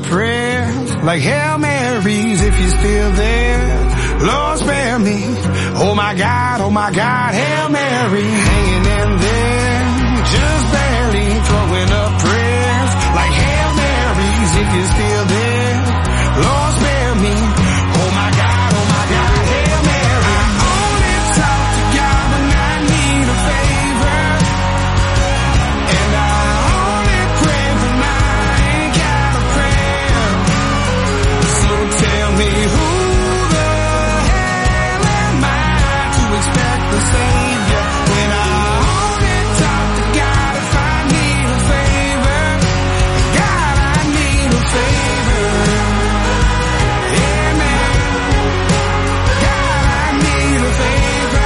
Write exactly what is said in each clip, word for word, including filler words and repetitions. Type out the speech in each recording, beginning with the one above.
prayers like Hail Marys if you're still there. Lord, spare me. Oh my God, oh my God, Hail Mary, hanging in there, just barely throwing up prayers like Hail Marys if you're still there. Lord, spare me. Oh my God, oh my God, Hail Mary. I only talk to God when I need a favor, and I only pray when I ain't got a prayer. So tell me who expect the Savior when I only talk to God if I need a favor. God, I need a favor. Amen. God, I need a favor.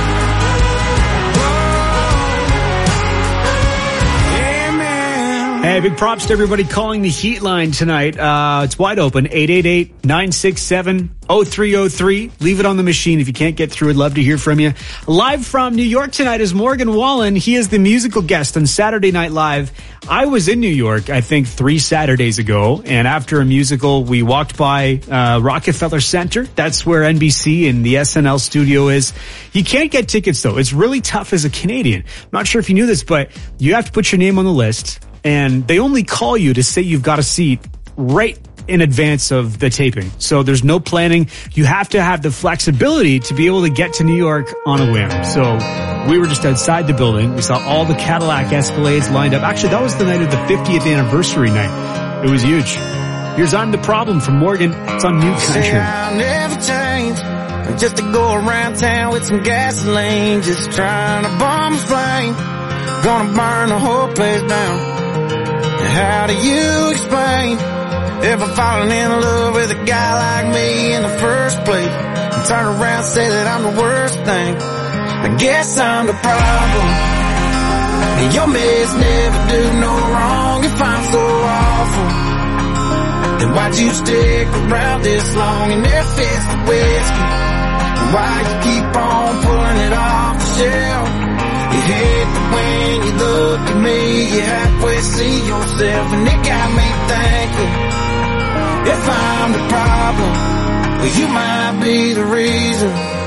Whoa. Amen. Hey, big props to everybody calling the Heat line tonight. Uh, it's wide open, eight eight eight, nine six seven, oh three oh three. Leave it on the machine if you can't get through. I'd love to hear from you. Live from New York tonight is Morgan Wallen. He is the musical guest on Saturday Night Live. I was in New York, I think, three Saturdays ago, and after a musical, we walked by uh, Rockefeller Center. That's where N B C and the S N L studio is. You can't get tickets, though. It's really tough as a Canadian. I'm not sure if you knew this, but you have to put your name on the list, and they only call you to say you've got a seat right in advance of the taping. So there's no planning. You have to have the flexibility to be able to get to New York on a whim. So we were just outside the building. We saw all the Cadillac Escalades lined up. Actually, that was the night of the fiftieth anniversary night. It was huge. Here's I'm the Problem from Morgan. It's on New Country. Say I'll never change, just to go around town with some gasoline, just trying to bomb a flame, gonna burn the whole place down. How do you explain ever falling in love with a guy like me in the first place, and turn around and say that I'm the worst thing? I guess I'm the problem, and your mess never do no wrong. If I'm so awful, then why'd you stick around this long? And if it's the whiskey, why you keep on pulling it off the shelf? You hate that when you look at me, you halfway see yourself, and it got me thinking, if I'm the problem, well, you might be the reason.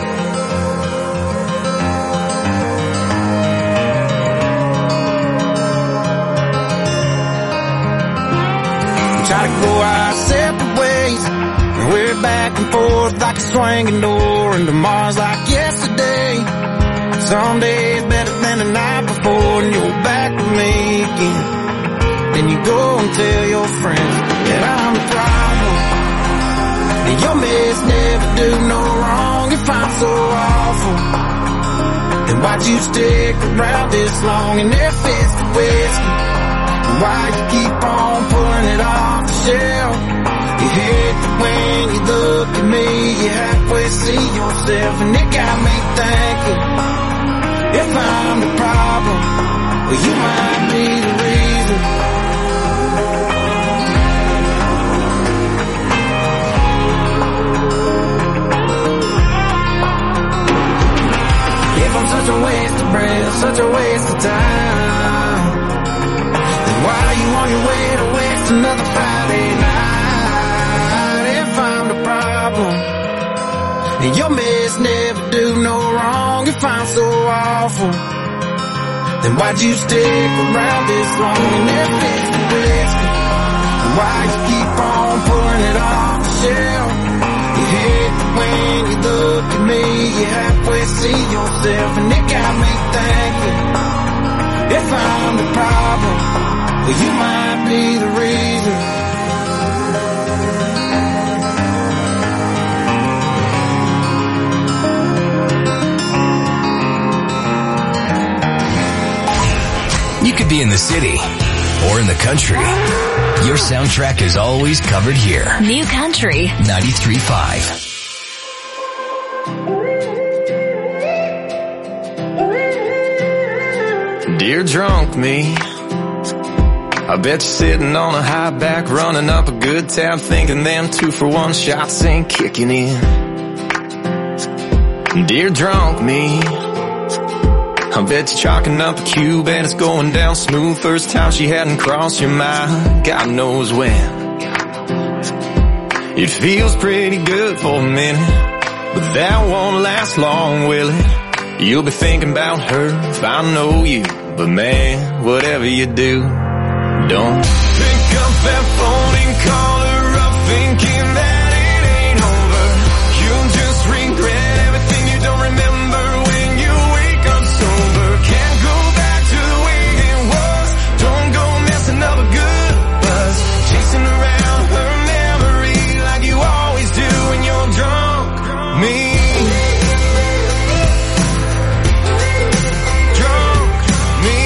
We try to go our separate ways, and we're back and forth like a swinging door, and tomorrow's like yesterday. Some days better than the night before, and you're back with me again. Then you go and tell your friends that I'm the problem, and your mess never do no wrong. If I'm so awful, then why'd you stick around this long? And if it's the whiskey, why you keep on pulling it off the shelf? You hate that when you look at me, you halfway see yourself, and it got me thinking, if I'm the problem, well, you might be the reason. If I'm such a waste of breath, such a waste of time, then why are you on your way to waste another Friday night? If I'm the problem, and your mess never do no wrong. If I'm so awful, then why'd you stick around this long? And if it's the whiskey, why you keep on pulling it off the shelf? You hate that when you look at me, you halfway see yourself, and it got me thinking, if I'm the problem, well, you might be the reason. You could be in the city or in the country. Your soundtrack is always covered here. New Country ninety-three point five. Dear drunk me, I bet you're sitting on a high back, running up a good tab, thinking them two for one shots ain't kicking in. Dear drunk me, I bet you're chalking up a cube and it's going down smooth. First time she hadn't crossed your mind, God knows when. It feels pretty good for a minute, but that won't last long, will it? You'll be thinking about her if I know you, but man, whatever you do, don't pick up that phone and call her up thinking that it ain't over. You'll just regret everything you don't remember when you wake up sober. Can't go back to the way it was. Don't go messing up a good buzz, chasing around her memory like you always do when you're drunk. Me, drunk me.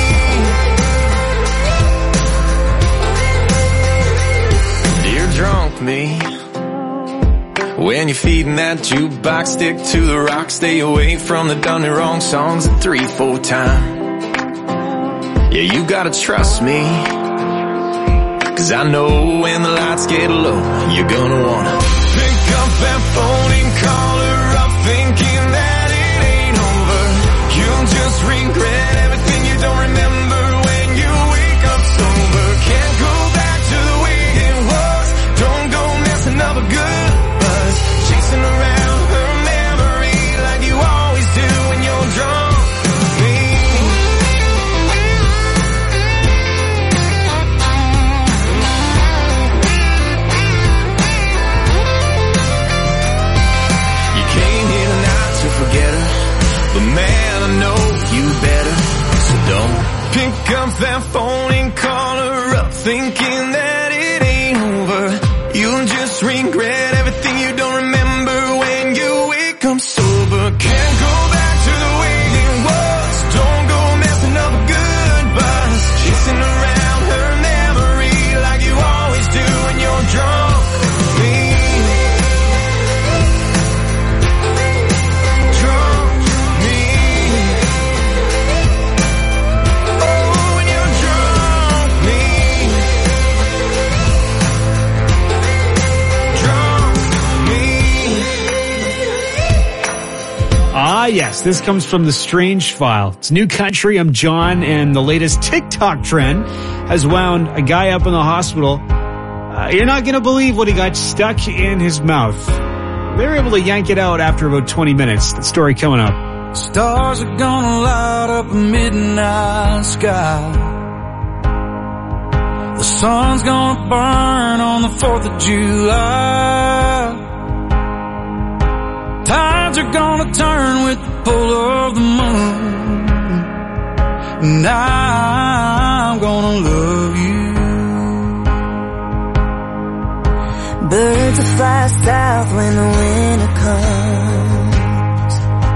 Dear drunk me, when you're feeding that jukebox, stick to the rock, stay away from the done and wrong songs a three, four time. Yeah, you gotta trust me, cause I know when the lights get low, you're gonna wanna pick up that phone and call her up thinking that it ain't over. You'll just regret everything you don't remember when you wake up sober. Can't go back to the way it was. Don't go messing up a good buzz, chasing around her memory like you always do when you're drunk. Me. You came here tonight to forget her, but man, I know you better, so don't pick up that phone and call her up thinking that it ain't over. You'll just regret everything you don't remember when you wake up sober. Can't go back to the way it was. Don't go messing up a good buzz, chasing around her memory like you always do when you're drunk. Me, drunk me. Oh, when you're drunk me, drunk me. Ah, yes, this comes from The Strange File. It's New Country. I'm John, and the latest TikTok trend has wound a guy up in the hospital. Uh, you're not going to believe what he got stuck in his mouth. They were able to yank it out after about twenty minutes. The story coming up. Stars are gonna light up a midnight sky. The sun's gonna burn on the fourth of July. Tides are gonna turn with the pull of the moon, and I'm gonna love you. Birds will fly south when the winter comes.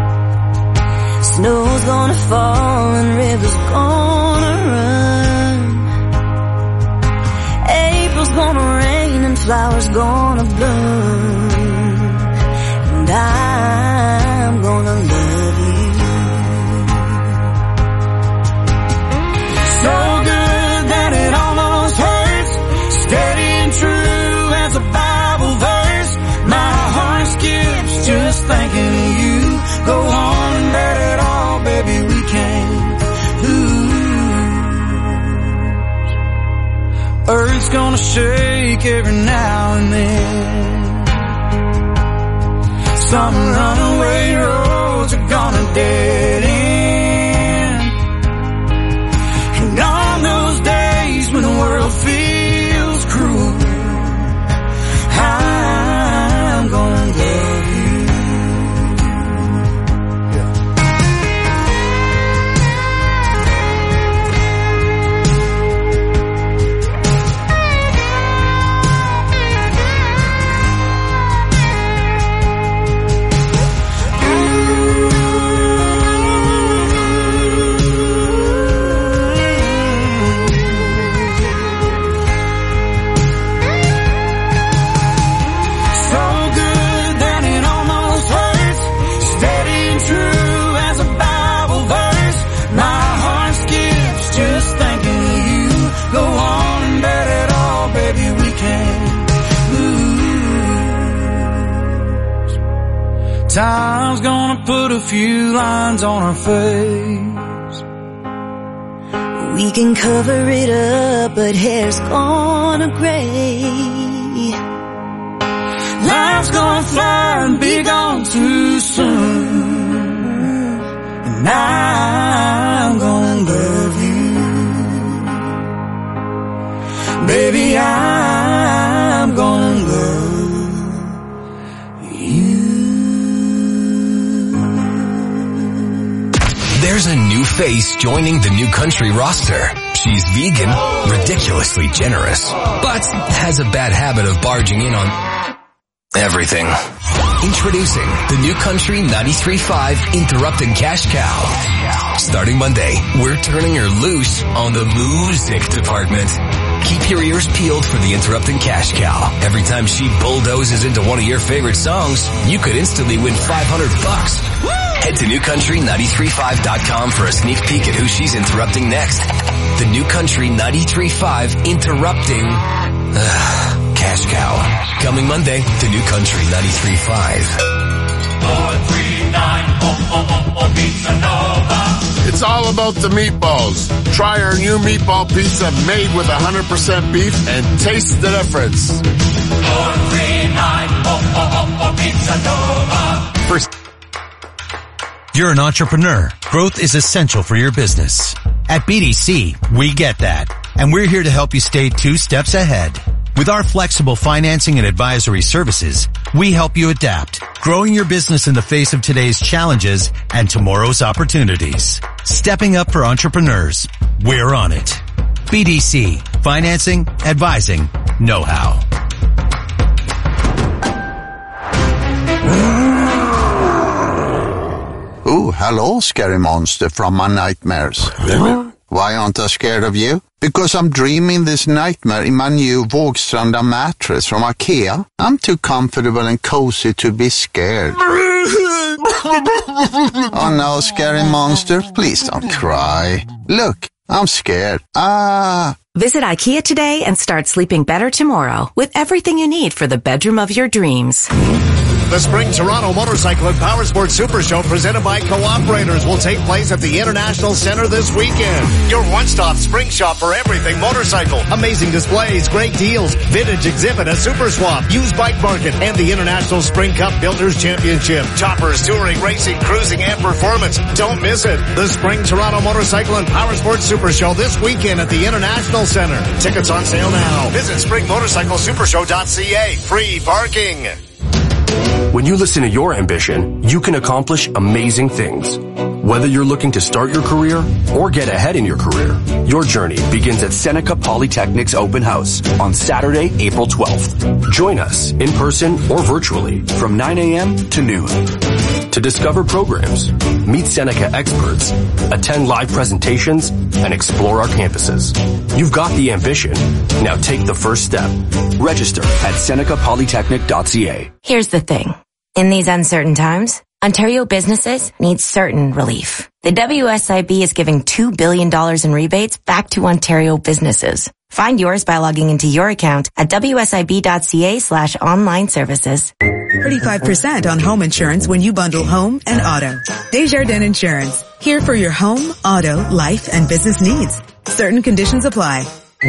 Snow's gonna fall and rivers gonna run. April's gonna rain and flowers gonna bloom, and I'm gonna love you. So good that it almost hurts, steady and true as a Bible verse. My heart skips just thinking of you. Go on and let it all, baby, we can't lose. Earth's gonna shake every now and then. Some runaway roads are gonna dead end. And on those days when the world feels cruel, I'm gonna love you. Time's gonna put a few lines on our face. We can cover it up, but hair's gonna gray. and I'm gonna love you. Baby, I'm gonna love you. There's a new face joining the New Country roster. She's vegan, ridiculously generous, but has a bad habit of barging in on everything. Introducing the New Country ninety-three point five Interrupted Cash Cow. Starting Monday, we're turning her loose on the music department. Keep your ears peeled for the Interrupted Cash Cow. Every time she bulldozes into one of your favorite songs, you could instantly win five hundred bucks. Head to new country ninety-three point five dot com for a sneak peek at who she's interrupting next. The New Country ninety-three point five Interrupting uh, Cash Cow. Coming Monday to New Country ninety-three point five. four three nine, oh, oh, oh, oh, Pizza Nova. It's all about the meatballs. Try our new meatball pizza made with one hundred percent beef and taste the difference. four three nine, oh, oh, oh, oh, Pizza Nova. First, you're an entrepreneur. Growth is essential for your business. At B D C, we get that. And we're here to help you stay two steps ahead. With our flexible financing and advisory services, we help you adapt, growing your business in the face of today's challenges and tomorrow's opportunities. Stepping up for entrepreneurs. We're on it. B D C. Financing, advising, know-how. Oh, hello, scary monster from my nightmares. Why aren't I scared of you? Because I'm dreaming this nightmare in my new Vågstranda mattress from IKEA. I'm too comfortable and cozy to be scared. Oh no, scary monster, please don't cry. Look, I'm scared. Ah. Visit IKEA today and start sleeping better tomorrow with everything you need for the bedroom of your dreams. The Spring Toronto Motorcycle and Powersports Super Show presented by Cooperators will take place at the International Center this weekend. Your one-stop spring shop for everything motorcycle. Amazing displays, great deals, vintage exhibit, a super swap, used bike market, and the International Spring Cup Builders Championship. Choppers, touring, racing, cruising, and performance. Don't miss it. The Spring Toronto Motorcycle and Powersports Super Show this weekend at the International Center. Tickets on sale now. Visit spring motorcycle super show dot c a. Free parking. When you listen to your ambition, you can accomplish amazing things. Whether you're looking to start your career or get ahead in your career, your journey begins at Seneca Polytechnic's open house on Saturday, April twelfth. Join us in person or virtually from nine a.m. to noon. To discover programs, meet Seneca experts, attend live presentations, and explore our campuses. You've got the ambition. Now take the first step. Register at seneca polytechnic dot c a. Here's the thing. In these uncertain times, Ontario businesses need certain relief. The W S I B is giving two billion dollars in rebates back to Ontario businesses. Find yours by logging into your account at w s i b dot c a slash online services. thirty-five percent on home insurance when you bundle home and auto. Desjardins Insurance. Here for your home, auto, life, and business needs. Certain conditions apply.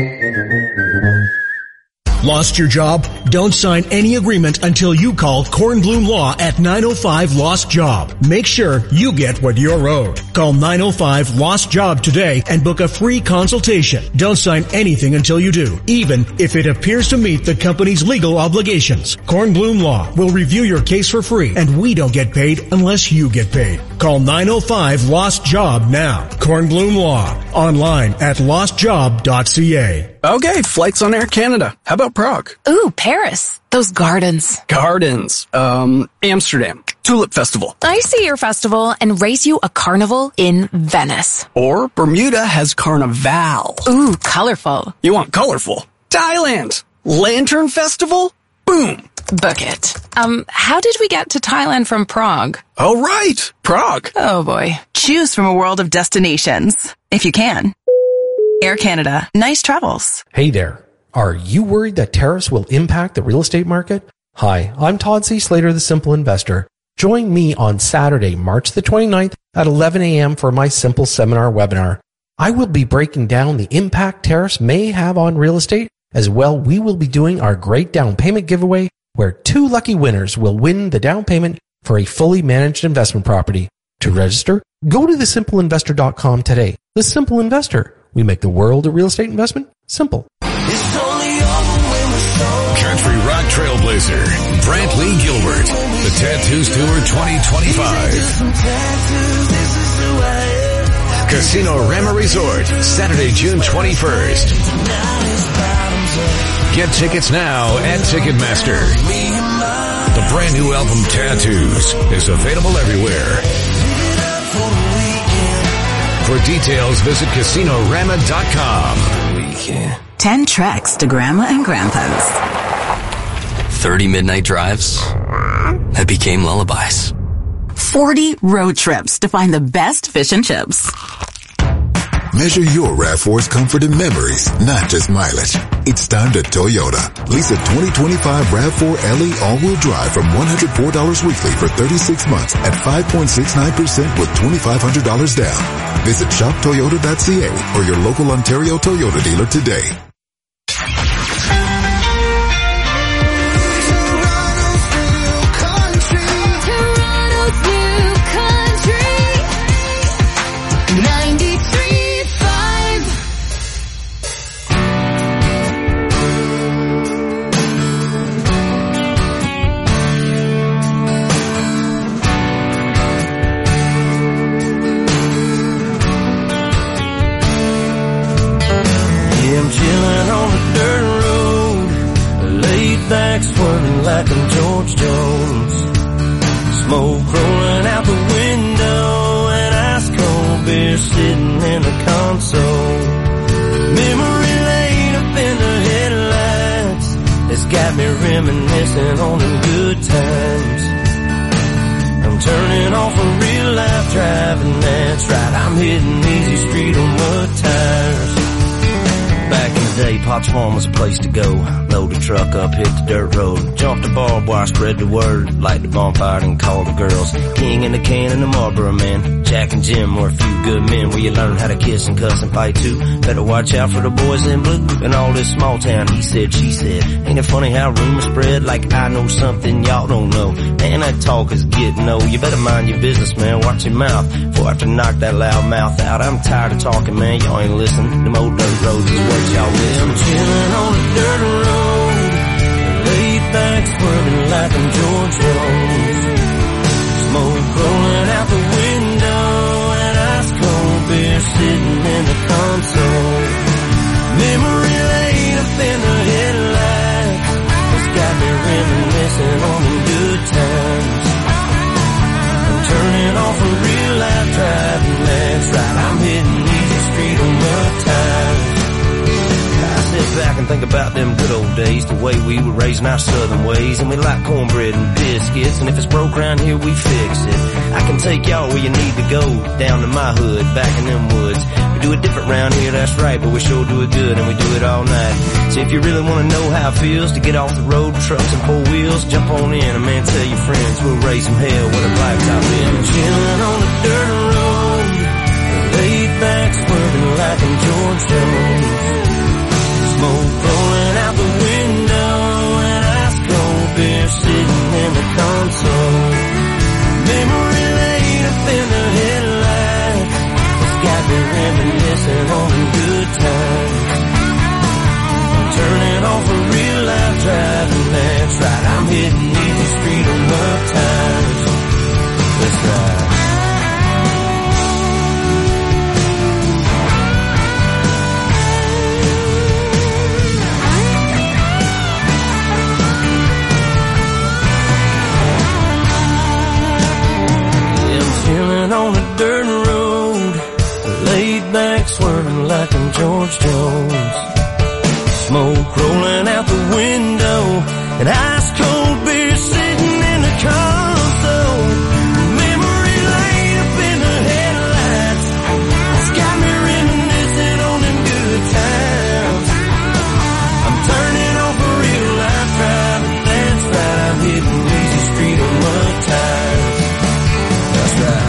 Lost your job? Don't sign any agreement until you call Kornblum Law at nine oh five Lost Job. Make sure you get what you're owed. Call nine oh five Lost Job today and book a free consultation. Don't sign anything until you do, even if it appears to meet the company's legal obligations. Kornblum Law will review your case for free, and we don't get paid unless you get paid. Call nine oh five Lost Job now. Kornblum Law. Online at lost job dot c a. Okay, flights on Air Canada. How about Prague? Ooh, Paris. Those gardens. Gardens. Um, Amsterdam. Tulip Festival. I see your festival and raise you a carnival in Venice. Or Bermuda has Carnival. Ooh, colorful. You want colorful? Thailand. Lantern Festival? Boom. Book it. Um, how did we get to Thailand from Prague? Oh, right. Prague. Oh, boy. Choose from a world of destinations, if you can. Air Canada. Nice travels. Hey there. Are you worried that tariffs will impact the real estate market? Hi, I'm Todd C. Slater, the Simple Investor. Join me on Saturday, March the twenty-ninth at eleven a.m. for my Simple Seminar webinar. I will be breaking down the impact tariffs may have on real estate. As well, we will be doing our great down payment giveaway where two lucky winners will win the down payment for a fully managed investment property. To register, go to the simple investor dot com today. The Simple Investor. We make the world of real estate investment simple. Country rock trailblazer, Brantley Gilbert. The Tattoos Tour twenty twenty-five. Casino Rama Resort, Saturday, June twenty-first. Get tickets now at Ticketmaster. The brand new album Tattoos is available everywhere. For details, visit casino rama dot com. Ten treks to Grandma and Grandpa's. Thirty midnight drives that became lullabies. Forty road trips to find the best fish and chips. Measure your RAV four's comfort and memories, not just mileage. It's time to Toyota. Lease a twenty twenty-five RAV four L E all-wheel drive from one hundred four dollars weekly for thirty-six months at five point six nine percent with twenty-five hundred dollars down. Visit shop toyota dot c a or your local Ontario Toyota dealer today. Swerving like I'm George Jones. Smoke rolling out the window and ice cold beer sitting in the console. Memory lane up in the headlights has got me reminiscing on them good times. I'm turning off a real life driving, that's right, I'm hitting easy street on mud tires. Back in the day, Pop's Farm was a place to go. Load the truck up, hit the dirt road. Jump the barbed wire, spread the word. Light the bonfire and call the girls. King in the can and the Marlboro man. Jack and Jim were a few good men where you learn how to kiss and cuss and fight too. Better watch out for the boys in blue. And all this small town, he said, she said. Ain't it funny how rumors spread like I know something y'all don't know? Man, that talk is getting old. You better mind your business, man. Watch your mouth before I have to knock that loud mouth out. I'm tired of talking, man. Y'all ain't listening. Them old dirt roads is what y'all miss. I'm chilling on the dirt road, laid back, swerving like I'm George Jones. Smoke rolling out the window and ice cold beer sitting in the console. Memory lane up in the headlights has got me reminiscing on the good times. I'm turning off a real life driving, that's right, I'm hitting easy street on mud tires. Sit back and think about them good old days, the way we were raising our southern ways, and we like cornbread and biscuits, and if it's broke around here, we fix it. I can take y'all where you need to go, down to my hood, back in them woods. We do it different round here, that's right, but we sure do it good, and we do it all night. So if you really want to know how it feels to get off the road, trucks and four wheels, jump on in, and man, tell your friends, we'll raise some hell with a blacktop in. Chilling on the dirt road, laid back, swerving like I'm George Jones. Smoke rolling out the window and ice cold beer sitting in the console. Memory lane up in the headlights has got me reminiscing on the good times. I'm turning off a real life driving, that's right, I'm hitting easy street on mud tires. That's right. On a dirt road, laid back, swerving like I'm George Jones. Smoke rolling out the window, and ice cold beer sitting in the console. Memory lane up in the headlights, it's got me reminiscing on them good times. I'm turning off a real life driving, that's right, I'm hitting easy street on mud tires. That's right.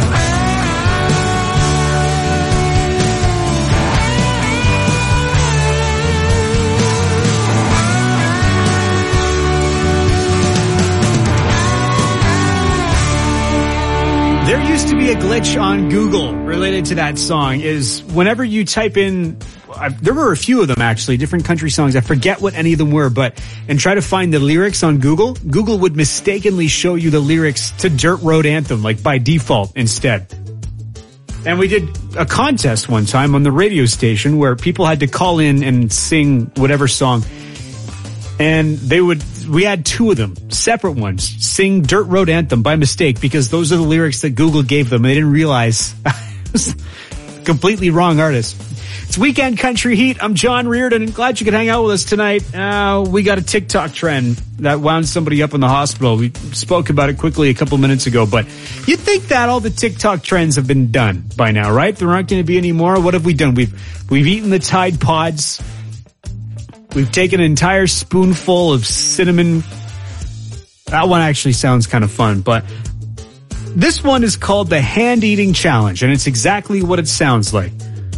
There used to be a glitch on Google related to that song. Is whenever you type in, uh, there were a few of them actually, different country songs. I forget what any of them were, but and try to find the lyrics on Google, Google would mistakenly show you the lyrics to Dirt Road Anthem, like by default instead. And we did a contest one time on the radio station where people had to call in and sing whatever song. And they would, we had two of them, separate ones, sing Dirt Road Anthem by mistake because those are the lyrics that Google gave them. They didn't realize it was completely wrong artist. It's Weekend Country Heat. I'm John Reardon, and glad you could hang out with us tonight. Uh, we got a TikTok trend that wound somebody up in the hospital. We spoke about it quickly a couple minutes ago, but you'd think that all the TikTok trends have been done by now, right? There aren't going to be any more. What have we done? We've, we've eaten the Tide Pods. We've taken an entire spoonful of cinnamon. That one actually sounds kind of fun, but this one is called the Hand Eating Challenge, and it's exactly what it sounds like.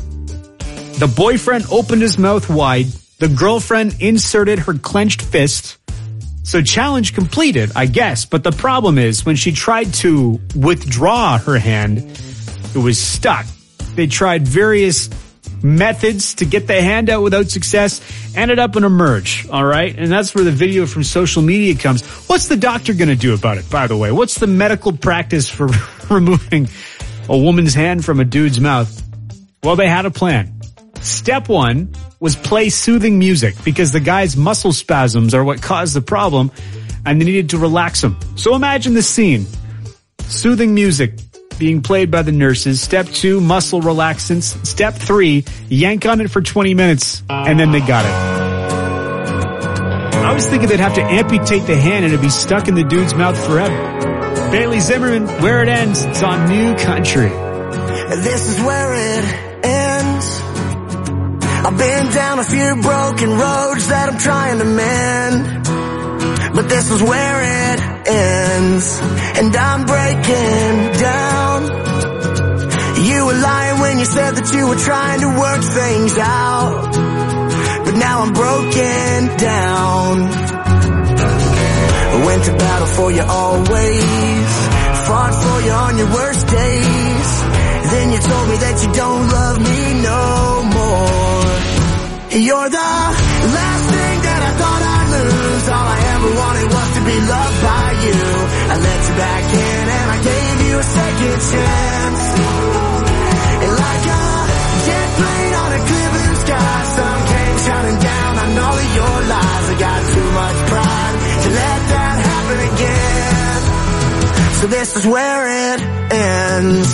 The boyfriend opened his mouth wide. The girlfriend inserted her clenched fist. So challenge completed, I guess. But the problem is when she tried to withdraw her hand, it was stuck. They tried various methods to get the hand out without success, ended up in a merge, all right? And that's where the video from social media comes. What's the doctor going to do about it, by the way? What's the medical practice for removing a woman's hand from a dude's mouth? Well, they had a plan. Step one was play soothing music because the guy's muscle spasms are what caused the problem and they needed to relax him. So imagine the scene. Soothing music being played by the nurses. Step two, muscle relaxants. Step three, yank on it for twenty minutes, and then they got it. I was thinking they'd have to amputate the hand and it'd be stuck in the dude's mouth forever. Bailey Zimmerman, Where It Ends. It's on New Country. This is where it ends. I've been down a few broken roads that I'm trying to mend, but this is where it ends, and I'm breaking down. You were lying when you said that you were trying to work things out, but now I'm broken down. I went to battle for you always, fought for you on your worst days. Then you told me that you don't love me no more. You're the last thing that I thought I'd lose. All I ever wanted was to be loved by you. I let you back in and I gave you a second chance. And like a jet plane on a clear blue sky, sun came shining down on all of your lies. I got too much pride to let that happen again. So this is where it ends.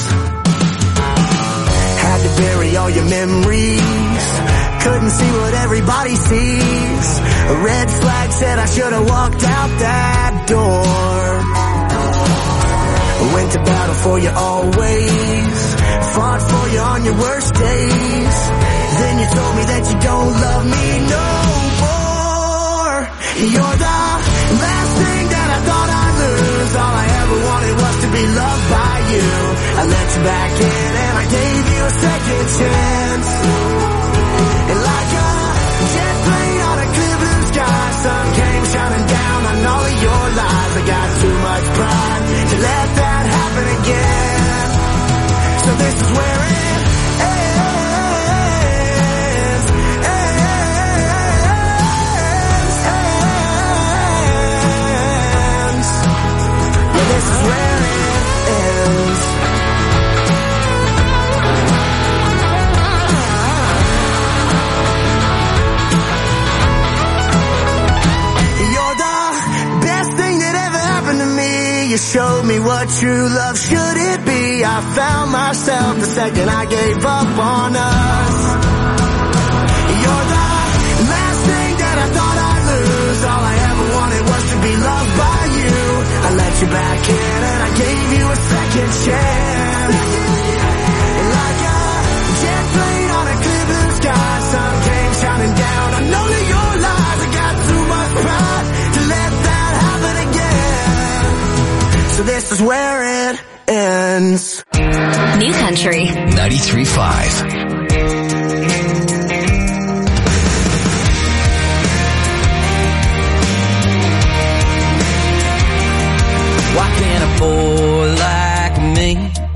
Had to bury all your memories, couldn't see what everybody sees. A red flag said I should have walked out that door. I went to battle for you always, fought for you on your worst days. Then you told me that you don't love me no more. You're the last thing that I thought I'd lose. All I ever wanted was to be loved by you. I let you back in and I gave you a second chance. And like a jet plane on a clear blue sky, sun came shining down on all of your lies. I got too much pride to let that happen again. So this is where it ends, ends, ends. Yeah, this is where it ends. You showed me what true love should it be. I found myself the second I gave up on us. You're the last thing that I thought I'd lose. All I ever wanted was to be loved by you. I let you back in and I gave you a second chance. And like a jet plane on a clear blue sky, sun came shining down on all of your lies. I got too much pride to let that happen again. So this is where it ends. New Country ninety-three point five. Why can't a boy like me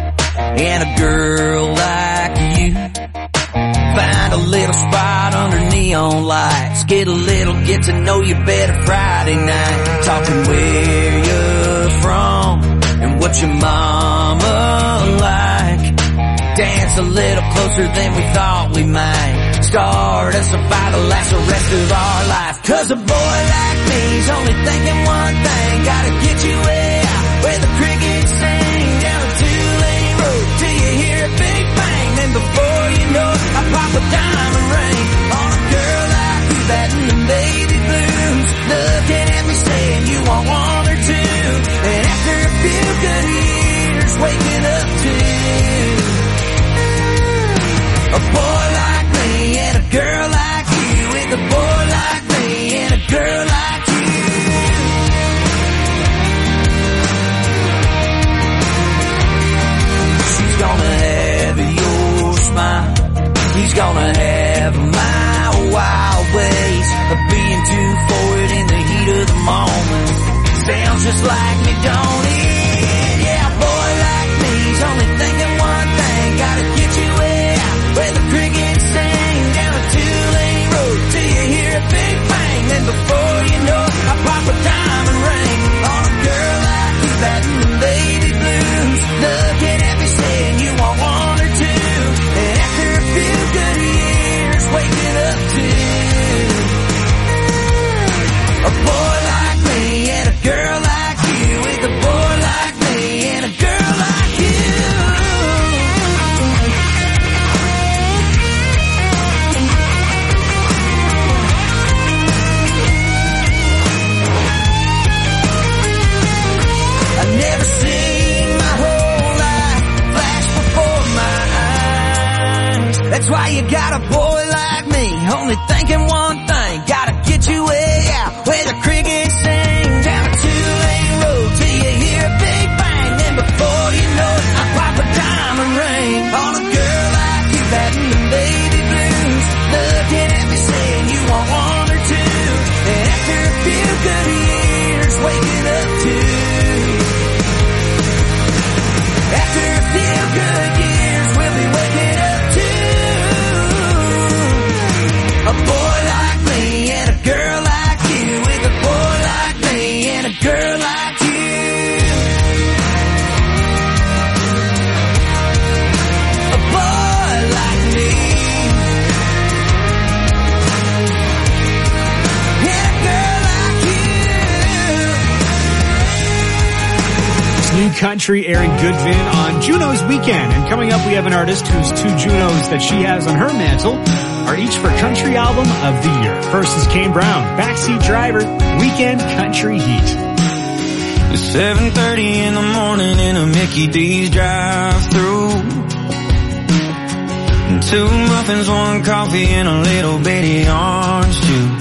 and a girl like you. Find a little spot under neon lights. Get a little get to know you better Friday night. Talking where you're from and what your mama like. Dance a little closer than we thought we might. Start us a fight to last the rest of our life. Cause a boy like me's only thinking one thing. Gotta get you way out where the crickets sing. Down a two-lane road till you hear a big bang. Then before you know it, I pop a diamond ring on a girl like you, that and the baby blues. Looking at me saying you want one or two. And after a few good years, waking up to a boy like me and a girl like you. With a boy like me and a girl like you. She's gonna have your smile. He's gonna have my wild ways of being too forward in the heat of the moment. Sounds just like me, don't it? Yeah, a boy like me's only thinking one thing. Gotta get you way out where the crickets sing. Down a two-lane road till you hear a big bang. Then before you know it, I pop a diamond ring on a girl like you, that and the baby blues. Looking at me saying you want one or two. And after a few good years, waking up to a boy like me and a girl like you. With a boy like me and a girl like you. I've never seen my whole life flash before my eyes. That's why you got a boy like me, only thinking one thing. Gotta get you way out where the crickets sing. Down a two-lane road till you hear a big bang. Then before you know it, I pop a diamond ring on a girl like you, that and the baby blues. Looking at me saying you want one or two. And after a few good years, waking up to after a few good years, we'll be waking up to a boy like me and a girl like you. With a boy like me and a girl like you. A boy like me and a girl like you. It's New Country, Aaron Goodvin on Juno's Weekend. And coming up, we have an artist whose two Junos that she has on her mantle are each for Country Album of the Year. First is Kane Brown, Backseat Driver, Weekend Country Heat. It's seven thirty in the morning in a Mickey D's drive-thru. And two muffins, one coffee, and a little bitty orange juice.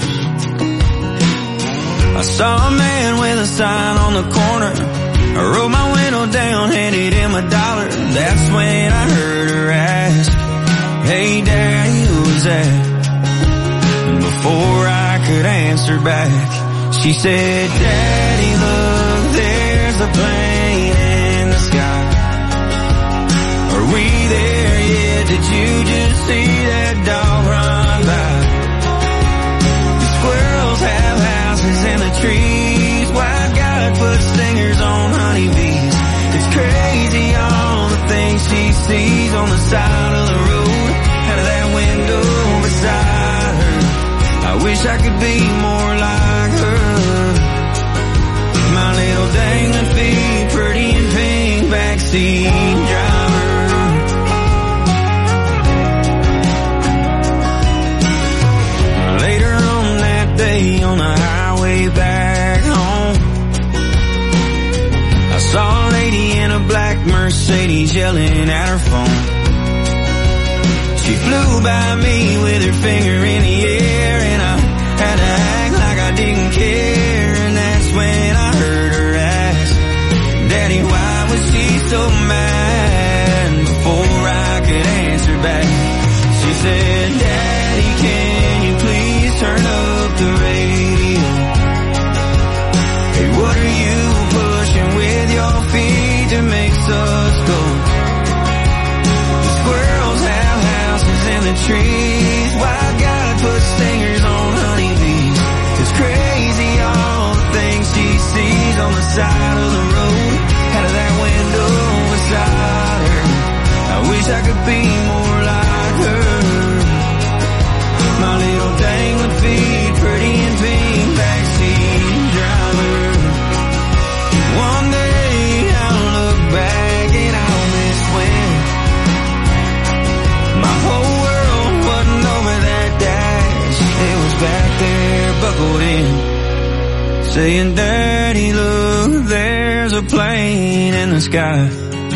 I saw a man with a sign on the corner. I rolled my window down, handed him a dollar. That's when I heard her ask, "Hey Daddy, who's that?" And before I could answer back, she said, "Daddy, look, there's a plane in the sky. Are we there yet? Did you just see that dog run by? The squirrels have houses in the trees. White guy puts stingers on honeybees. It's crazy all the things she sees on the side of the road, out of that window beside her. I wish I could be more like her. My little dangling feet, pretty and pink, backseat driver." Later on that day on the highway back home, I saw a lady in a black Mercedes yelling at her phone. She flew by me with her finger in the air, and I had to act like I didn't care. And that's when I heard her ask, "Daddy, why was she so mad?" And before I could answer back, she said, "Daddy, can you please turn up the radio? Hey, what are you pushing with your feet that makes us go?" side of the road, out of that window beside her. I wish I could be more like her. My little dangling feet, pretty and pink, backseat driver. One day I'll look back and I'll miss when my whole world wasn't over that dash. It was back there buckled in, saying, Daddy, look, there's a plane in the sky.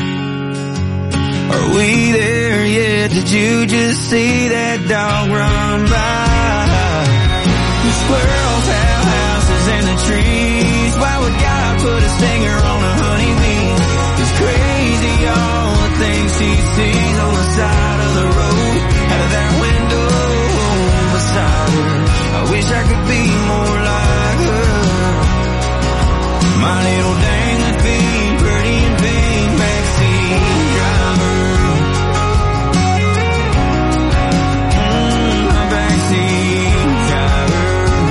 Are we there yet? Did you just see that dog run by? The squirrels have houses in the trees. Why would God put a stinger on a honeybee? It's crazy all the things she sees on the side of the road, out of that window beside her. I wish I could be more like her. My little dangling feet, pretty and pink, backseat driver. Mm, my backseat driver.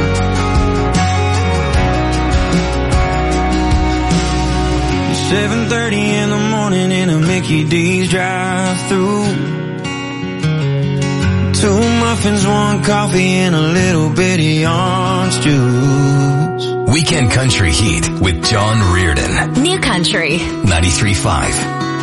It's seven thirty in the morning in a Mickey D's drive-thru. Two muffins, one coffee, and a little bitty orange juice. Weekend Country Heat with John Reardon. New Country ninety-three point five.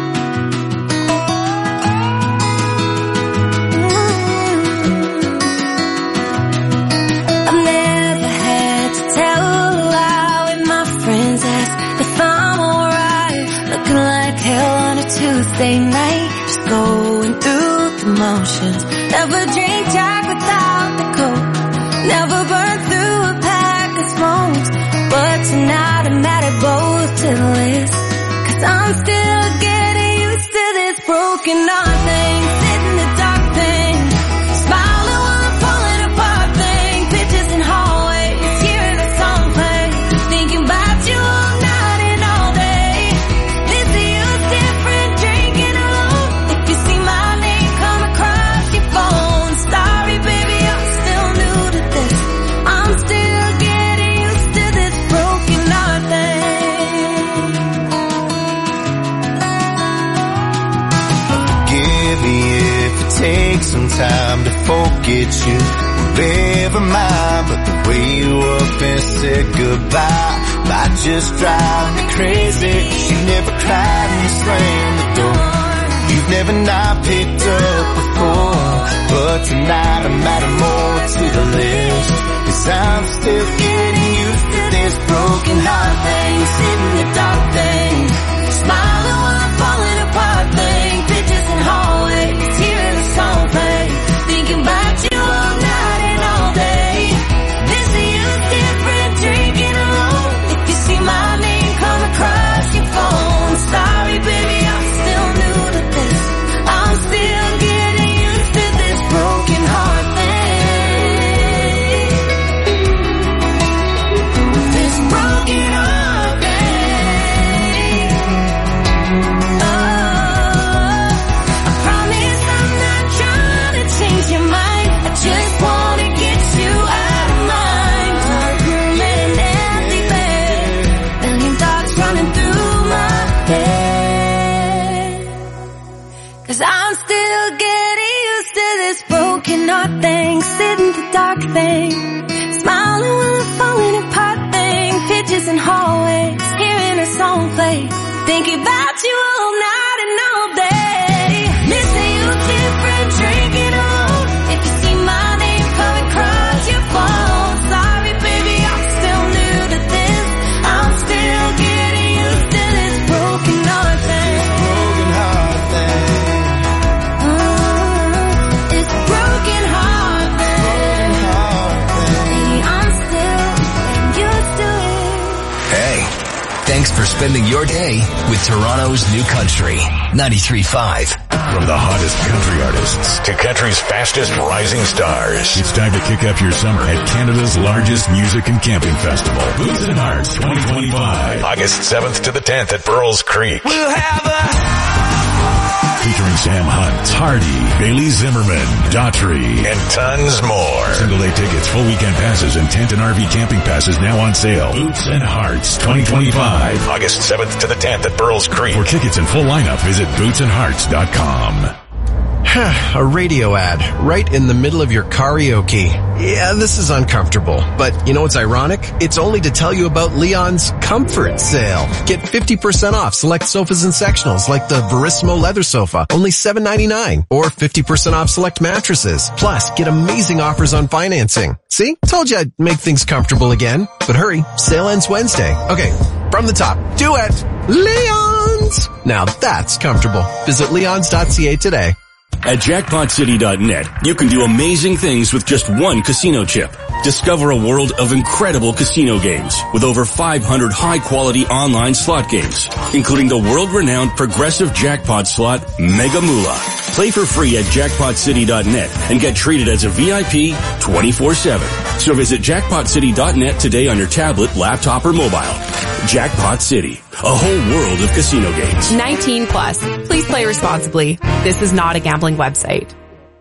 I've never had to tell a lie when my friends ask if I'm alright. Looking like hell on a Tuesday night, just going through the motions. Never drink Jack without the Coke, never burn through a pack of smokes. But tonight I'm mad at both to the list, cause I'm still getting used to this broken heart thing, sitting in the dark thing, smiling while I'm falling apart thing, pictures in hallways, hearing a song play, thinking about you all night and all day. This is different, drinking alone. If you see my name come across your phone, sorry baby, I'm still new to this. I'm still getting used to this broken heart thing. Forgive me if it takes some time to forget you, never mind. But the way you up and said goodbye might just drive me crazy. You never cried and slammed the door. You've never not picked up before, but tonight I'm adding more to the list, cause I'm still getting used to this broken heart thing, sitting in the dark thing, smiling while I'm falling apart thing, pictures in hallways, hearing a song play, thinking about you all night and all day. This is different, drinking alone. If you see my name come across your phone, sorry baby, I'm still new to this. I'm still getting used to this broken heart thing. This broken heart thing. Oh, I promise I'm not trying to change your mind. I just wanna get you out of mind. Dark room and an empty bed, million thoughts running through my head. Cause I'm still getting used to this broken heart thing, sitting in the dark thing, smiling while I'm falling apart thing, pictures in hallways, hearing a song play, thinking about you all night and all day. Missing you different, drinking alone. If you see my name come across your phone, sorry baby, I'm still new to this. I'm still getting used to this broken heart thing. Broken heart thing. It's broken heart thing. Baby, I'm still getting used to it. Hey, thanks for spending your day with Toronto's New Country ninety-three point five. From the hottest country artists to country's fastest rising stars, it's time to kick up your summer at Canada's largest music and camping festival, Boots and Hearts twenty twenty-five. August seventh to the tenth at Burles Creek. We'll have a featuring Sam Hunt, Hardy, Bailey Zimmerman, Daughtry, and tons more. Single day tickets, full weekend passes, and tent and R V camping passes now on sale. Boots and Hearts twenty twenty-five, August seventh to the tenth at Burles Creek. For tickets and full lineup, visit boots and hearts dot com. A radio ad right in the middle of your karaoke. Yeah, this is uncomfortable, but you know what's ironic? It's only to tell you about Leon's Comfort Sale. Get fifty percent off select sofas and sectionals like the Verissimo leather sofa, only seven ninety-nine, or fifty percent off select mattresses. Plus, get amazing offers on financing. See? Told you I'd make things comfortable again. But hurry, sale ends Wednesday. Okay, from the top, duet, Leon's! Now that's comfortable. Visit leons dot c a today. At jackpot city dot net, you can do amazing things with just one casino chip. Discover a world of incredible casino games with over five hundred high-quality online slot games, including the world-renowned progressive jackpot slot Mega Moolah. Play for free at jackpot city dot net and get treated as a V I P twenty-four seven. So visit jackpot city dot net today on your tablet, laptop, or mobile. Jackpot City, a whole world of casino games. nineteen plus. Please play responsibly. This is not a gambling website.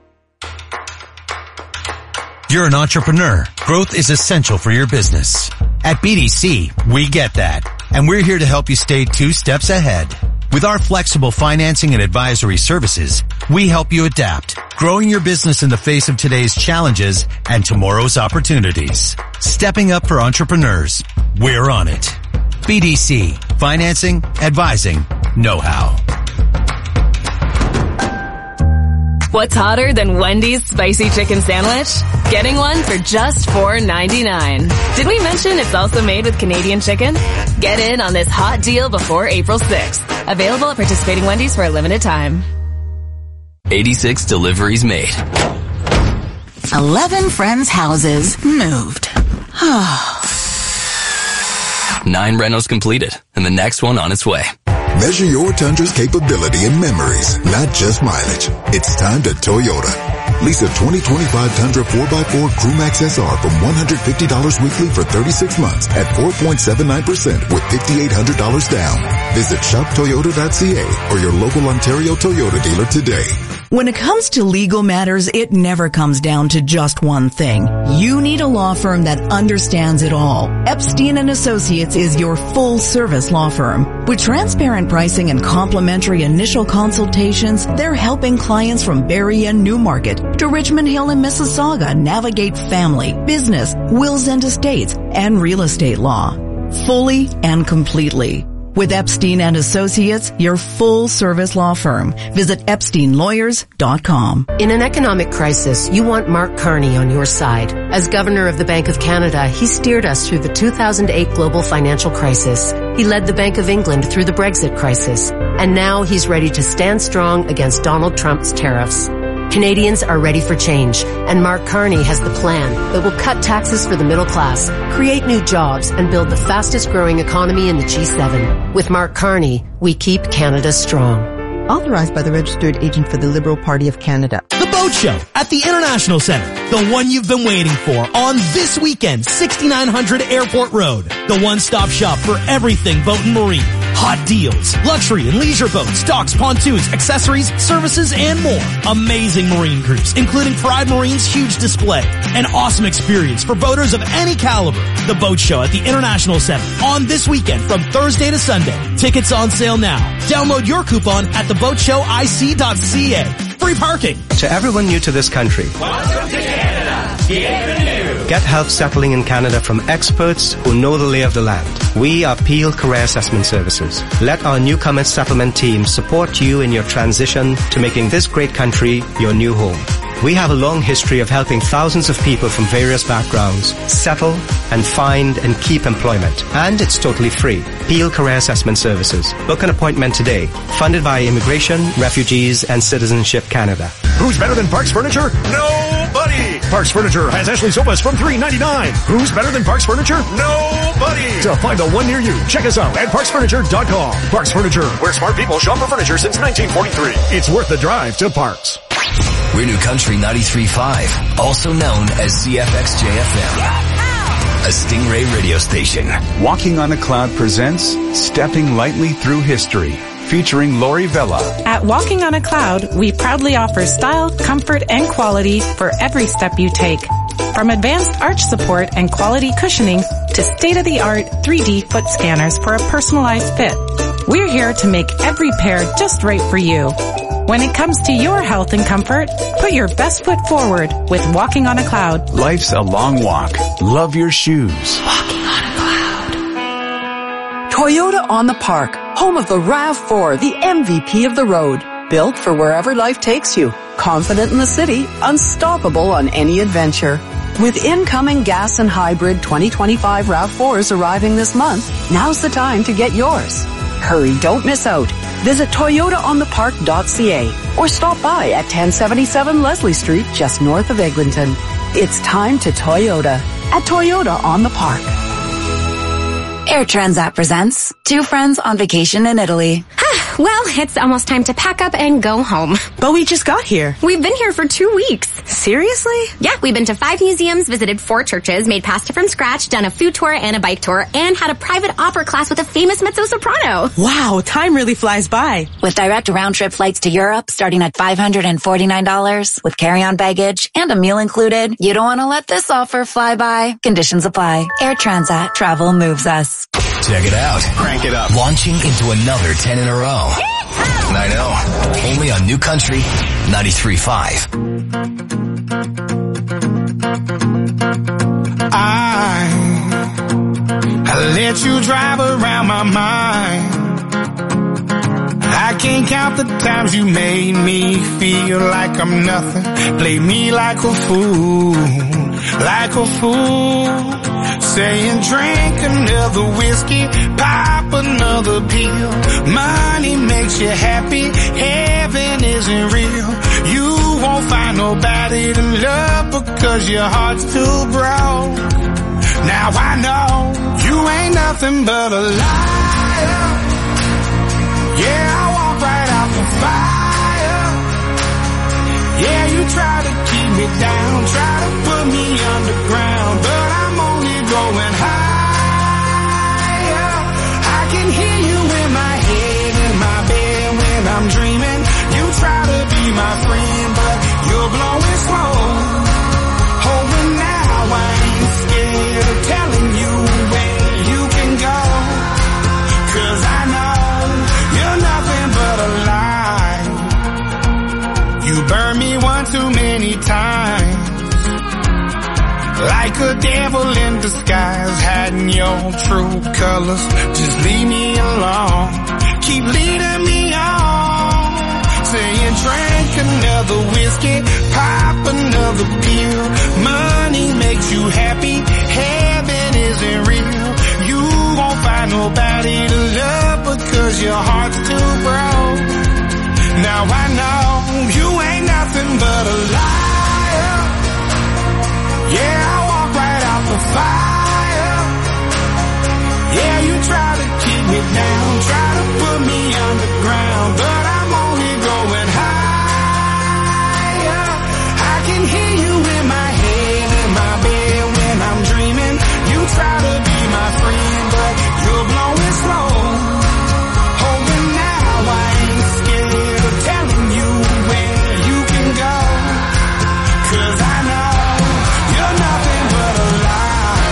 You're an entrepreneur. Growth is essential for your business. At B D C, we get that. And we're here to help you stay two steps ahead. With our flexible financing and advisory services, we help you adapt, growing your business in the face of today's challenges and tomorrow's opportunities. Stepping up for entrepreneurs. We're on it. B D C. Financing, advising, know-how. What's hotter than Wendy's spicy chicken sandwich? Getting one for just four ninety-nine. Did we mention it's also made with Canadian chicken? Get in on this hot deal before April sixth. Available at participating Wendy's for a limited time. eighty-six deliveries made. Eleven friends' houses moved. Nine rentals completed, and the next one on its way. Measure your Tundra's capability and memories, not just mileage. It's time to Toyota. Lease a twenty twenty-five Tundra four by four Crewmax S R from one hundred fifty dollars weekly for thirty-six months at four point seven nine percent with five thousand eight hundred dollars down. Visit shop toyota dot c a or your local Ontario Toyota dealer today. When it comes to legal matters, it never comes down to just one thing. You need a law firm that understands it all. Epstein and Associates is your full-service law firm. With transparent pricing and complimentary initial consultations, they're helping clients from Barrie and Newmarket to Richmond Hill and Mississauga navigate family, business, wills and estates, and real estate law. Fully and completely. With Epstein and Associates, your full-service law firm. Visit epstein lawyers dot com. In an economic crisis, you want Mark Carney on your side. As Governor of the Bank of Canada, he steered us through the two thousand eight global financial crisis. He led the Bank of England through the Brexit crisis. And now he's ready to stand strong against Donald Trump's tariffs. Canadians are ready for change, and Mark Carney has the plan that will cut taxes for the middle class, create new jobs, and build the fastest growing economy in the G seven. With Mark Carney, we keep Canada strong. Authorized by the Registered Agent for the Liberal Party of Canada. The Boat Show at the International Center. The one you've been waiting for on this weekend, sixty-nine hundred Airport Road. The one-stop shop for everything boat and marine. Hot deals, luxury and leisure boats, docks, pontoons, accessories, services, and more. Amazing marine cruise, including Pride Marine's huge display. An awesome experience for boaters of any caliber. The Boat Show at the International Center on this weekend from Thursday to Sunday. Tickets on sale now. Download your coupon at the boat show I C dot C A. Free parking. To everyone new to this country, welcome to Canada. Bienvenue. Get help settling in Canada from experts who know the lay of the land. We are Peel Career Assessment Services. Let our newcomer settlement team support you in your transition to making this great country your new home. We have a long history of helping thousands of people from various backgrounds settle and find and keep employment. And it's totally free. Peel Career Assessment Services. Book an appointment today. Funded by Immigration, Refugees and Citizenship Canada. Who's better than Parks Furniture? Nobody! Parks Furniture has Ashley sofas from three ninety-nine. Who's better than Parks Furniture? Nobody! To find the one near you, check us out at parks furniture dot com. Parks Furniture, where smart people shop for furniture since nineteen forty-three. It's worth the drive to Parks. We're New Country ninety-three point five, also known as C F X J F M, a Stingray radio station. Walking on a Cloud presents Stepping Lightly Through History. featuring Lori Vella. At Walking on a Cloud, we proudly offer style, comfort, and quality for every step you take. From advanced arch support and quality cushioning to state-of-the-art three D foot scanners for a personalized fit, we're here to make every pair just right for you. When it comes to your health and comfort, put your best foot forward with Walking on a Cloud. Life's a long walk. Love your shoes. Walking on a Cloud. Toyota on the Park, home of the RAV four, the M V P of the road. Built for wherever life takes you. Confident in the city, unstoppable on any adventure. With incoming gas and hybrid twenty twenty-five RAV fours arriving this month, now's the time to get yours. Hurry, don't miss out. Visit toyota on the park dot c a or stop by at ten seventy-seven Leslie Street, just north of Eglinton. It's time to Toyota at Toyota on the Park. Air Transat presents Two Friends on Vacation in Italy. Well, it's almost time to pack up and go home. But we just got here. We've been here for two weeks. Seriously? Yeah, we've been to five museums, visited four churches, made pasta from scratch, done a food tour and a bike tour, and had a private opera class with a famous mezzo-soprano. Wow, time really flies by. With direct round-trip flights to Europe starting at five hundred forty-nine dollars with carry-on baggage and a meal included, you don't want to let this offer fly by. Conditions apply. Air Transat. Travel moves us. Check it out. Crank it up. Launching into another ten in a row. I know. Only on New Country ninety-three point five. I, I let you drive around my mind. I can't count the times you made me feel like I'm nothing. Play me like a fool, like a fool. Saying drink another whiskey, pop another pill. Money makes you happy, heaven isn't real. You won't find nobody to love because your heart's too broke. Now I know you ain't nothing but a liar. Yeah, I walk right out the fire. Yeah, you try to keep me down, try to put me underground, but I'm only going higher. I can hear you in my head, in my bed when I'm dreaming. You try to be my friend, but you're blowing smoke. Oh, and now I ain't scared of telling you where you can go. Cause I know you're nothing but a lie. You burned me one too many times. Like a devil in disguise, hiding your true colors. Just leave me alone. Keep leading me on. Saying drink another whiskey, pop another pill. Money makes you happy, heaven isn't real. You won't find nobody to love because your heart's too broke. Now I know you ain't nothing but a liar. Yeah, I walk right out the fire. Yeah, you try to keep me down, try to put me underground, but I'm only going higher. I can hear you in my head, in my bed when I'm dreaming. You try to be my friend, but you're blowing slow. Oh, and now I ain't scared of telling you where you can go. Cause I know you're nothing but a lie.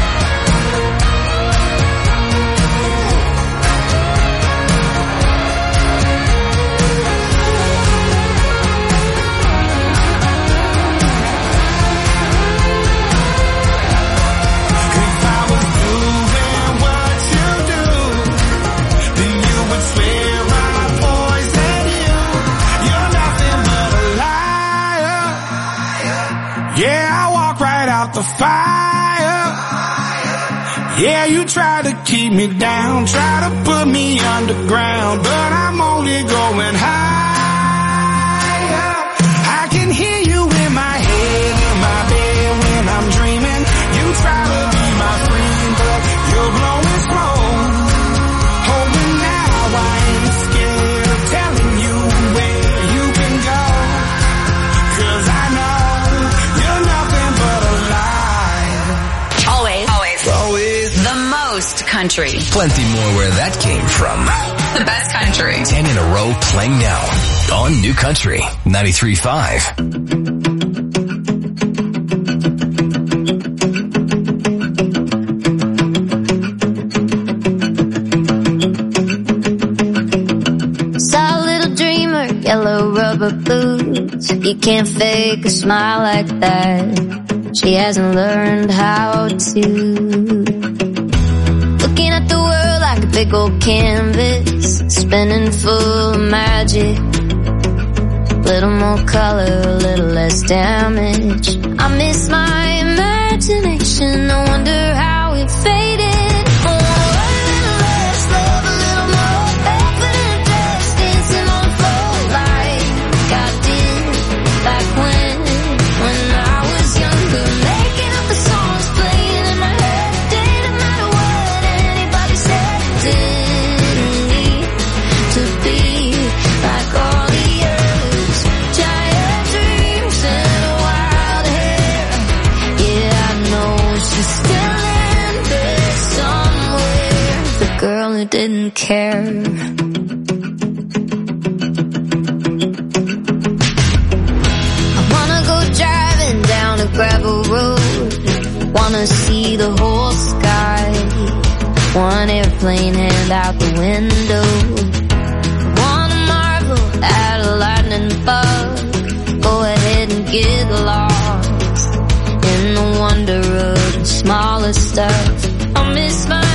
If I was doing what you do, then you would swear I poisoned you. You're nothing but a liar. Yeah, I walk right out the fire. Yeah, you try to keep me down, try to put me underground, but I'm only going higher. I can hear you in my head, in my bed when I'm dreaming. You try to be my friend, but you're blowing smoke. Oh, and now I ain't scared of telling you where you can go. Cause I know you're nothing but a lie. Always. Always. Always. The most country country. Plenty more where that came from. The best country. Ten in a row playing now on New Country ninety-three point five. Yellow rubber boots, you can't fake a smile like that. She hasn't learned how to. Looking at the world like a big old canvas, spinning full of magic. Little more color, a little less damage. I miss my imagination, I wonder how it faded. Girl who didn't care. I wanna go driving down a gravel road, wanna see the whole sky, one airplane hand out the window, wanna marvel at a lightning bug, go ahead and get lost in the wonder of the smallest stuff. I miss my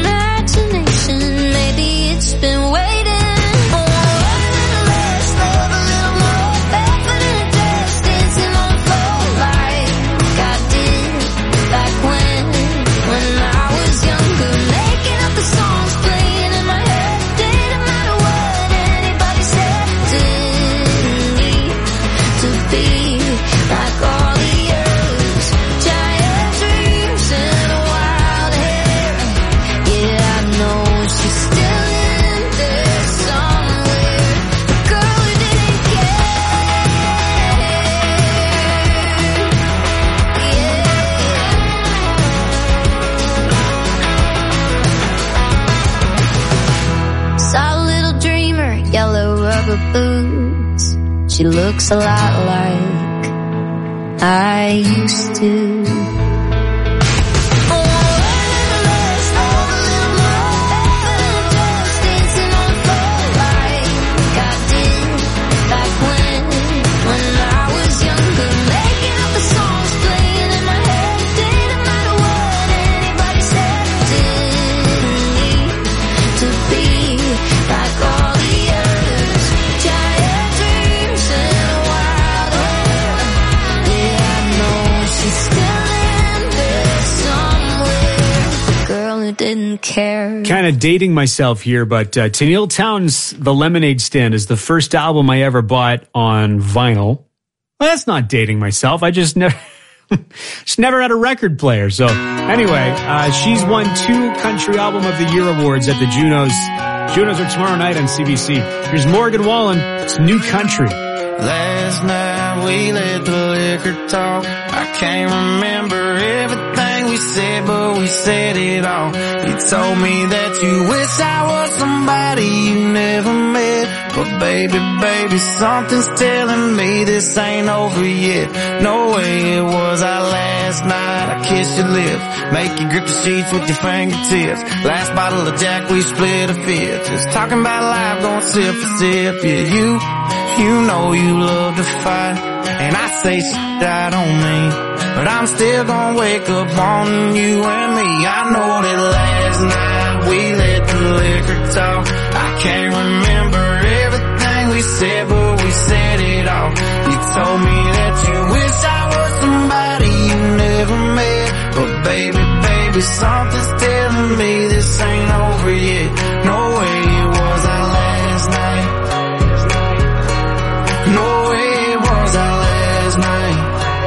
maybe it's been waiting for a little less love, a little more barefoot in a dress, dancing on the floor like I did back when, when I was younger, making up the songs playing in my head. Didn't matter what anybody said, didn't need to be like all the others. Giant dreams and a wild hair, yeah I know. She's still in there somewhere, the girl who didn't care. Yeah. Saw a little dreamer, yellow rubber boots. She looks a lot like I used to. Didn't care. Kind of dating myself here, but uh, Tenille Townes' The Lemonade Stand is the first album I ever bought on vinyl. Well, that's not dating myself. I just never, just never had a record player. So anyway, uh, she's won two Country Album of the Year awards at the Junos. Junos are tomorrow night on C B C. Here's Morgan Wallen. It's New Country. Last night we let the liquor talk. I can't remember everything we said, but we said it all. You told me that you wish I was somebody you never met. But baby, baby, something's telling me this ain't over yet. No way it was our last night. I kissed your lips, make you grip the sheets with your fingertips. Last bottle of Jack, we split a fifth. Just talking about life, going sip for sip. Yeah, you, you know you love to fight, and I say shit I don't mean, but I'm still gonna wake up wanting you and me. I know that last night we let the liquor talk. I can't remember everything we said, but we said it all. You told me that you wish I was somebody you never met. But baby, baby, something's telling me this ain't over yet. No way it was our last night. No way it was our last night.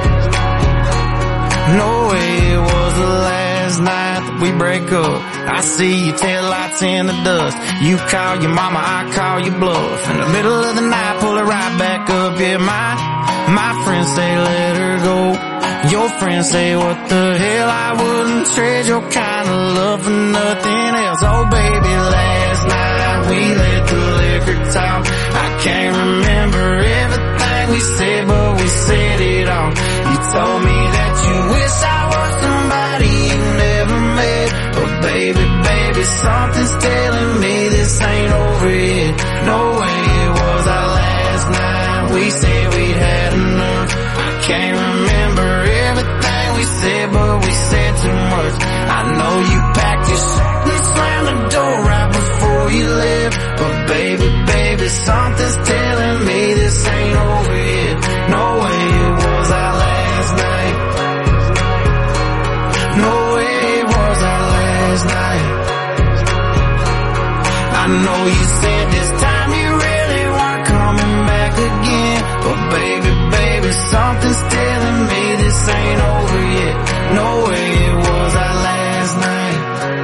No way it was the last night that we break up. I see your taillights in the dust. You call your mama, I call your bluff. In the middle of the night, pull her right back up. Yeah, my, my friends say let her go. Your friends say what the hell, I wouldn't trade your kind of love for nothing else. Oh baby, last night we let the liquor talk. I can't remember everything we said, but we said it all. You told me that you wish I was somebody you never met. But baby, baby, something's telling me this ain't over yet. No way it was our last night. We said we'd had enough. I can't remember everything we said, but we said too much. I know you packed your shit and slammed the door right before you left. But baby, baby, something's telling me this ain't over yet. No way it was our last night. No way it was our last night. I know you said this time you really weren't coming back again. But baby, baby, something's telling me this ain't over yet. No way it was our last night.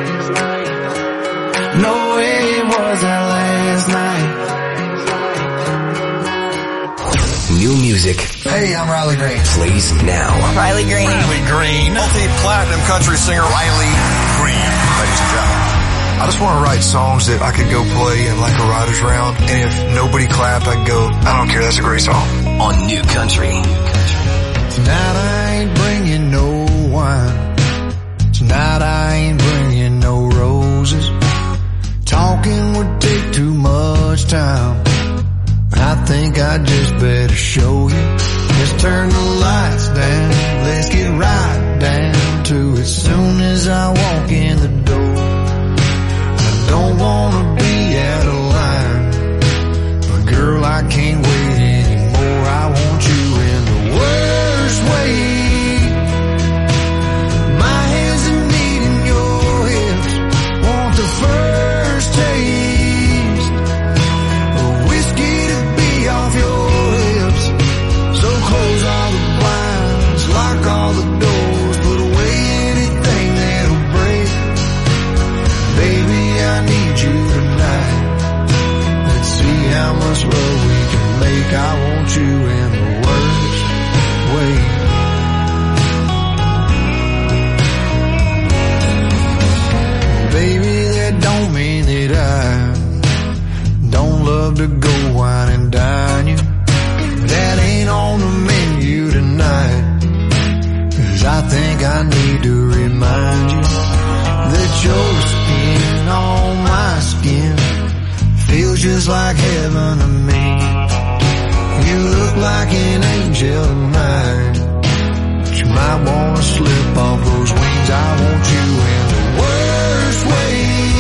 No way it was our last night. New music. Hey, I'm Riley Green. Plays now. Riley Green. Riley Green. Multi-platinum country singer Riley Green. Ladies and gentlemen. I just want to write songs that I could go play in like a writer's round. And if nobody clapped, I'd go, I don't care, that's a great song. On New Country. Tonight I ain't bringing no wine. Tonight I ain't bringing no roses. Talking would take too much time. I think I just better show you. Let's turn the lights down. Let's get right down to it. Soon as I walk in the door, I don't wanna be out of line, but girl, I can't wait anymore. I want you in the worst way. My hands are needing your hips. Want the first taste of whiskey to be off your lips. So close all the blinds, lock all the doors, put away anything that'll break. Baby, I need you tonight. Let's see how much love we can make. I want you in the worst way. Baby, that don't mean that I don't love to go wine and dine you. That ain't on the menu tonight. 'Cause I think I need to remind you that your skin on my skin feels just like heaven to me. You look like an angel tonight, but you might wanna slip off those wings. I want you in the worst way.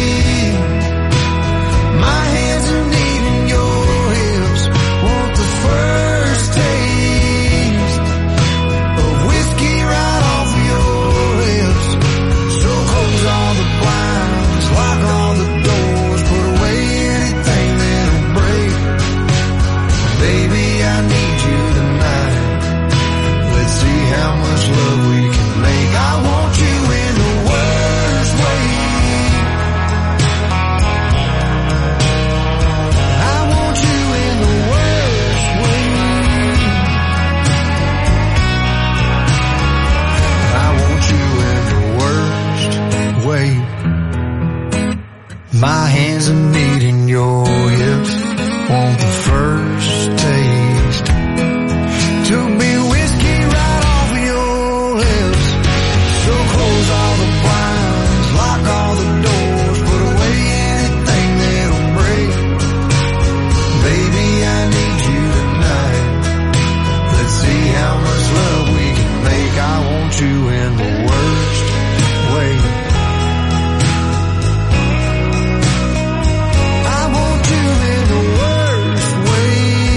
My hands are needing your hips. Want the first taste of whiskey right off your lips. So close all the blinds, lock all the doors, put away anything that'll break. Baby, I need you tonight. Let's see how much love we can make. I want you in the worst way. I want you in the worst way. I want you in the worst way. My hands are needing your hips. Want the first taste to be whiskey right off your lips. So close all the blinds, lock all the doors, put away anything that'll break. Baby, I need you tonight. Let's see how much love we can make. I want you in the worst way. I want you in the worst way.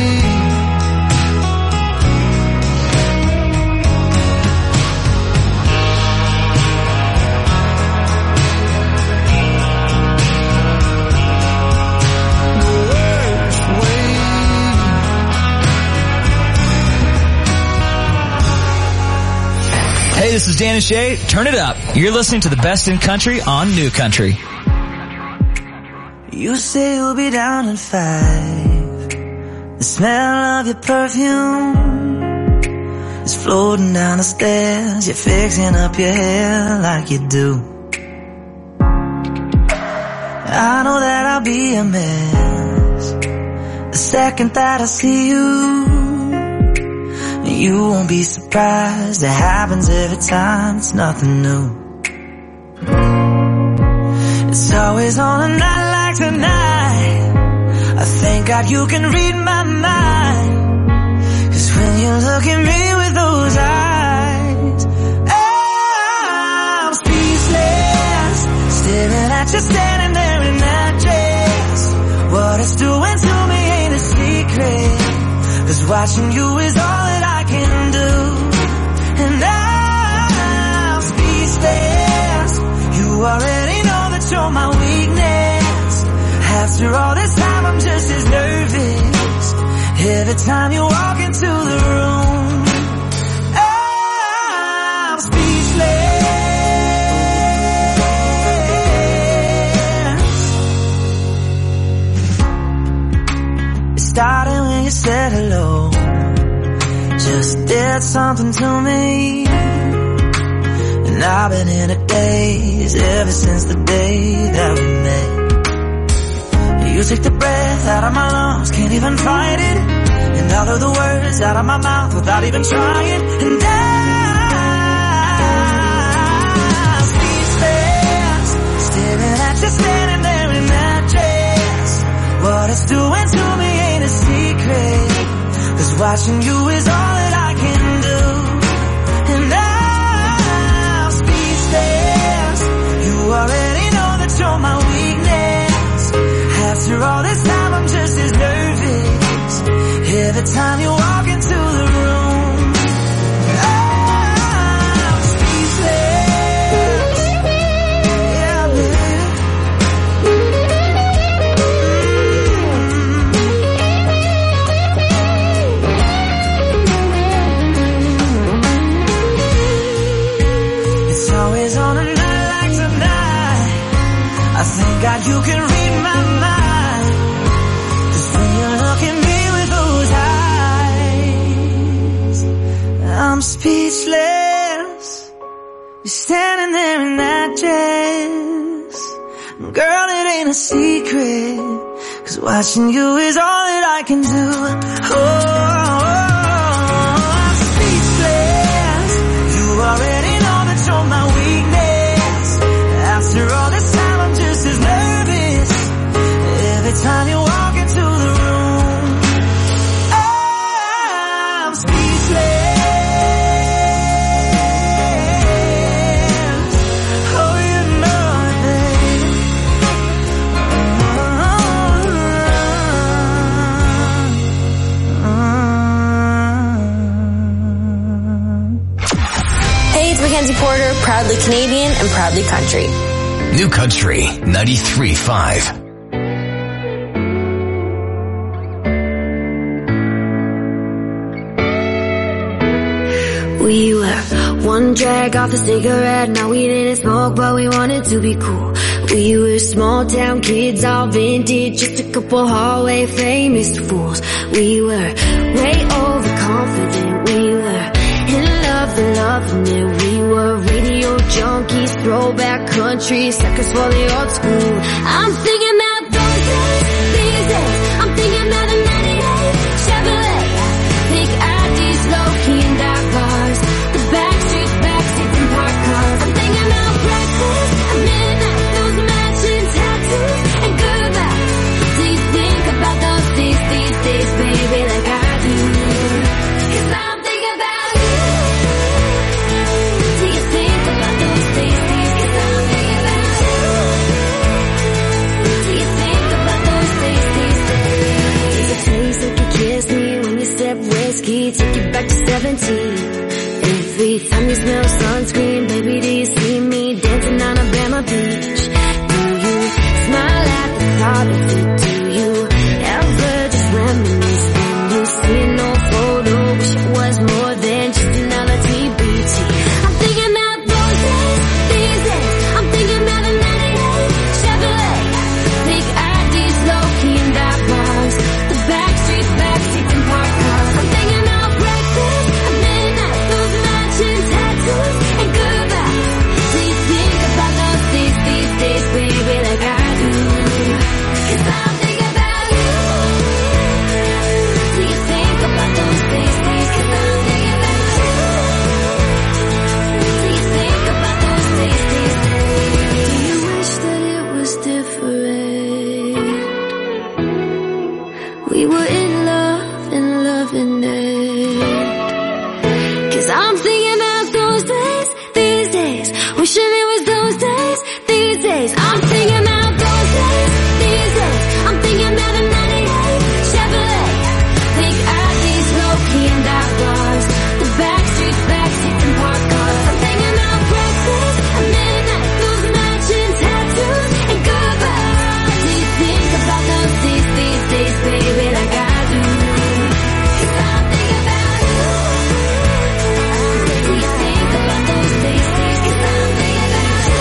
Hey, this is Dan and Shay. Turn it up. You're listening to the best in country on New Country. You say you'll be down at five. The smell of your perfume is floating down the stairs. You're fixing up your hair like you do. I know that I'll be a mess the second that I see you. You won't be surprised, it happens every time, it's nothing new. It's always on a night like tonight, I thank God you can read my mind. Cause when you look at me with those eyes, I'm speechless, staring at you standing there in that dress. What it's doing to me ain't a secret, cause watching you is all that I can do. And I'm speechless, you already know that you're my weakness. After all this time I'm just as nervous every time you walk into the room. I'm speechless. It started when you said hello, just did something to me. And I've been in a daze ever since the day that we met. You take the breath out of my lungs, can't even fight it. And all of the words out of my mouth without even trying. And I'm speechless, staring at you standing there in that dress. What it's doing to me ain't a secret, cause watching you is all that I can do. And I'm speechless, you already know that you're my weakness. After all this time I'm just as nervous every time you walk into the room. I'm speechless. Yeah, baby. It's always on a night like tonight, I thank God you can read my mind. I'm speechless, you're standing there in that dress. Girl, it ain't a secret, cause watching you is all that I can do. Oh, I'm speechless, you already know that you're my weakness. After all this time I'm just as nervous every time you walk into the room. I'm speechless. Porter, proudly Canadian and proudly country. New Country ninety-three point five. We were one drag off a cigarette, now we didn't smoke, but we wanted to be cool. We were small town kids, all vintage, just a couple hallway famous fools. We were way overconfident, we were in love and loving it. We were radio junkies, throwback country, suckers for the old school. I'm thinking about those days, these days. I'm thinking about the ninety-eight Chevrolet, big I Ds, low-key and dark bars, the back streets, back seats and parked cars. I'm thinking about breakfast at midnight, those matching tattoos and goodbye. Do you think about those days, these days, baby, like I do? 'Cause I'm thinking about you. Do you think about those days, these days? 'Cause I'm thinking about you. Do you think about those days, these days? There's a place that could kiss me when you sip whiskey, take you back to seventeen. Every time you smell sunscreen, baby, do you see me dancing on Alabama Beach? Do you smile at the thought of it? Do you ever just reminisce when you see an old photo? Wish it was more than just another T B T. I'm thinking about those days, these days. I'm thinking about the ninety-eight Chevrolet, big I Ds, low-key and dark bars, the back streets, back seats and parked cars. I'm thinking about breakfast at midnight, we were in love and loving it. Cause I'm thinking about those days, these days, wishing it was those days, these days. I'm thinking about those days, these days. I'm thinking about the ninety-eight Chevrolet. Think I'd be smoky and dark bars, the back streets, back seats and park cars. I'm thinking about breakfast at midnight, those matching tattoos and goodbyes. Do you think about those days, these days, baby, like I do? Cause I'm thinking about you. Do you think about those days, days? Cause I'm thinking about you.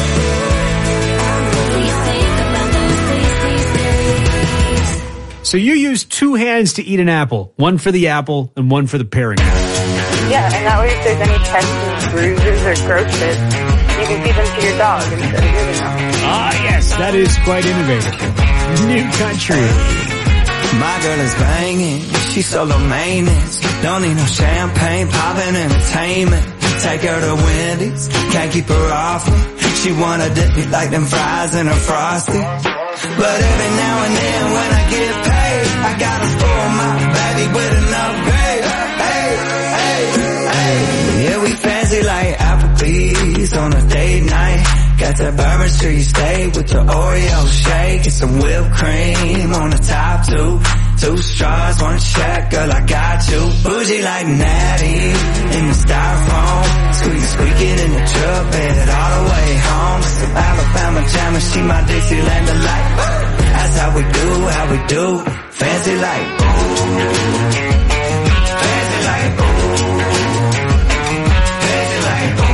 Do you think about those days, these days? So you use two hands to eat an apple, one for the apple and one for the paring knife. Yeah, and that way if there's any cuts and bruises or grosses, you can feed them to your dog instead of giving them. Ah, yes, that is quite innovative. New country. My girl is banging, she's so low maintenance. Don't need no champagne, poppin' entertainment. Take her to Wendy's, can't keep her off me. She wanna dip me like them fries in her Frosty. But every now and then when I get paid, I gotta spoil my baby with an upgrade. Hey, hey, hey. Yeah, we fancy like Applebee's on a date night. Got that Bourbon Street steak with the Oreo shake and some whipped cream on the top two. Two straws, one check, girl, I got you. Bougie like Natty in the styrofoam. Squeak, squeaking in the truck bed all the way home. Some Alabama jam and she my Dixieland delight. That's how we do, how we do. Fancy like, ooh. Fancy like, ooh. Fancy like, ooh.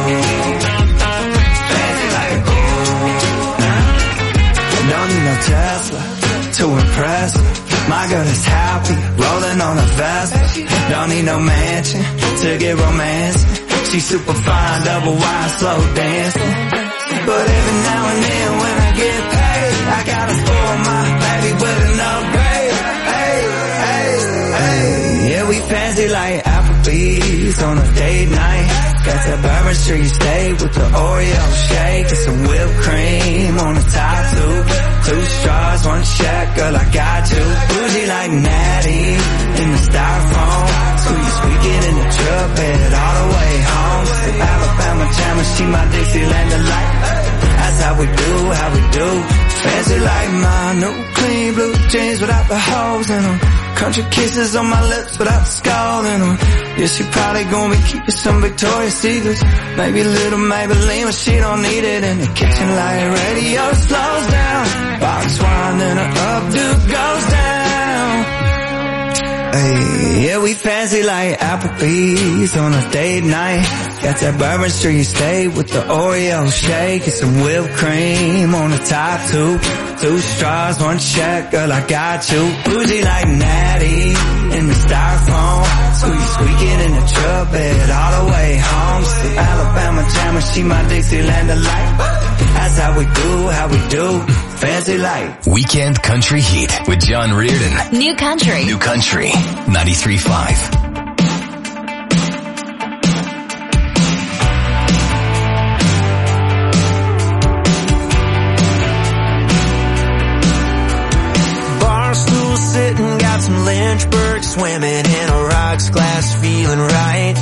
Fancy like, ooh. Don't need no Tesla to impress her. My girl is happy, rolling on a Vespa. Don't need no mansion to get romance. She's super fine, double wide, slow dancing. But every now and then when I get paid, I gotta spoil my baby with an upgrade. Hey, hey, hey. Yeah, we fancy like Applebee's on a date night. Got that Bourbon Street steak with the Oreo shake and some whipped cream on the top two. Two straws, one check, girl, I got you. Bougie like Natty in the styrofoam. Squeak, squeaking in the truck bed all the way home. Some Alabama jam and she my Dixieland delight. That's how we do, how we do. Fancy like my new clean blue jeans without the holes in them. Country kisses on my lips without the skull in them. Yeah, she probably gonna be keeping some Victoria's Secrets. Maybe a little Maybelline, but she don't need it. In the kitchen like radio slows down. Box wine, then her updo goes down. Hey, yeah, we fancy like Applebee's on a date night. Got that Bourbon Street steak with the Oreo shake and some whipped cream on the top two. Two straws, one check, girl, I got you. Bougie like Natty in the styrofoam. Squeak, squeaking in the truck bed all the way home. Some Alabama jam and she my Dixieland delight. That's how we do, how we do. Fancy like Weekend Country Heat with John Reardon. New Country. New Country ninety-three point five. Sitting, got some Lynchburg swimming in a rocks glass, feeling right.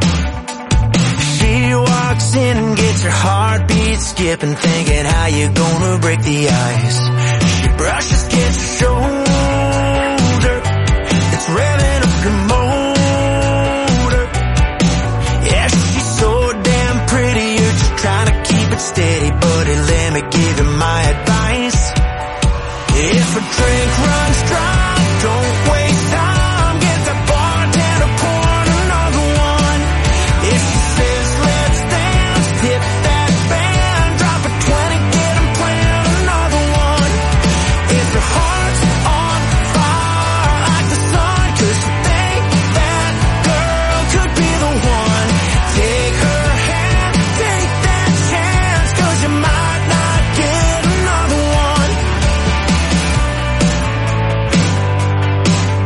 She walks in and gets her heartbeat skipping, thinking how you gonna break the ice. She brushes against her shoulder, it's revving up her motor. Yeah, she's so damn pretty, you're just trying to keep it steady, buddy, let me give you my advice. If a drink runs dry, don't waste time, get the bartender pouring another one. If she says let's dance, tip that band, drop a twenty, get them playing another one. If your heart's on fire like the sun, cause you think that girl could be the one. Take her hand, take that chance, cause you might not get another one.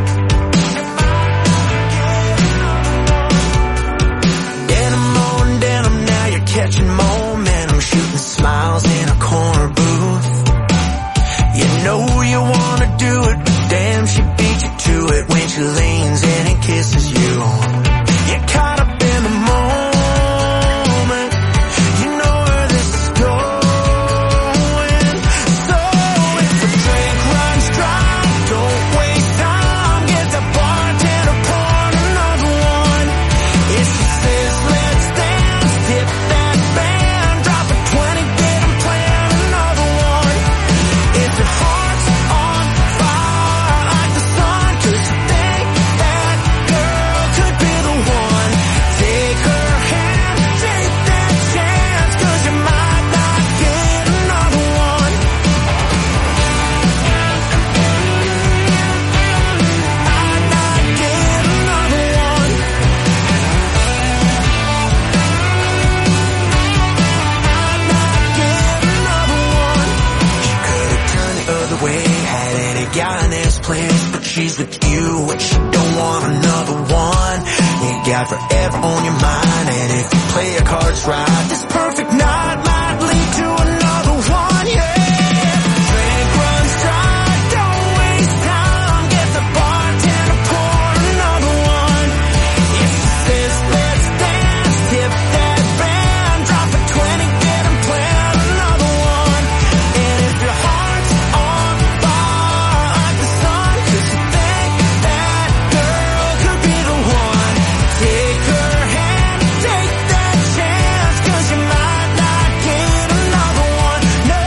guy in this place, but she's with you and she don't want another one. You got forever on your mind, and if you play your cards right, this perfect night might lead to another one, yeah. Drink runs dry, don't waste time, get the bartender pour another one. If she says let's dance, tip that band, drop a twenty, get him playing another one. And if your heart's on fire like the sun, 'cause you think that girl could be the one, take her hand, take that chance, 'cause you might not get another one, no.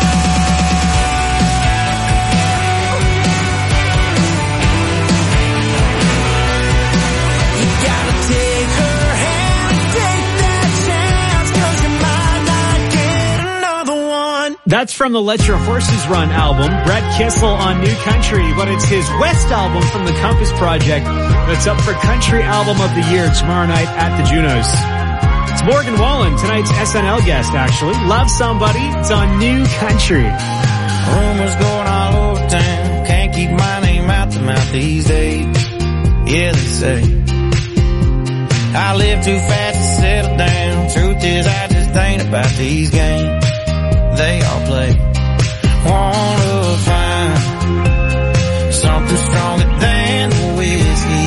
You gotta take her hand, take that chance, 'cause you might not get another one. That's from the Let Your Horses Run album. Brett Kissel on New Country, but it's his West album from the Compass Project that's up for Country Album of the Year tomorrow night at the Junos. It's Morgan Wallen, tonight's S N L guest, actually. Love Somebody. It's on New Country. Rumors going all over town. Can't keep my name out the mouth these days. Yeah, they say I live too fast to settle down. Truth is, I just ain't about these games they all play. Wanna find something stronger than the whiskey.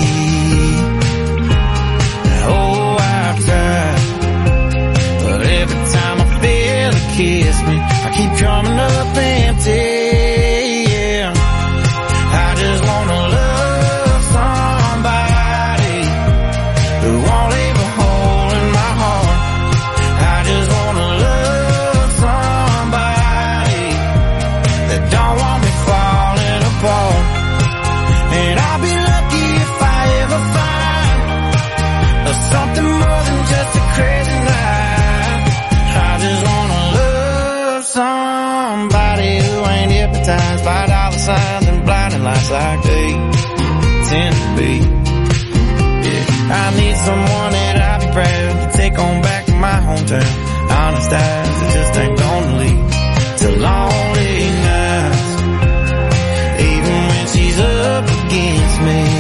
Oh, I've tried, but every time I feel it kiss me, I keep coming up empty. Yeah, I just wanna love somebody who won't leave a hole in my heart. I just wanna love somebody that don't want me falling apart. And I'll be lucky if I ever find something more than just a crazy night. I just wanna love somebody who ain't hypnotized by dollar signs and blinding lights like they tend to be. Yeah, I need someone that I'll be proud to take on back to my hometown. Honest eyes that just ain't gonna lead to lonely nights, even when she's up against me.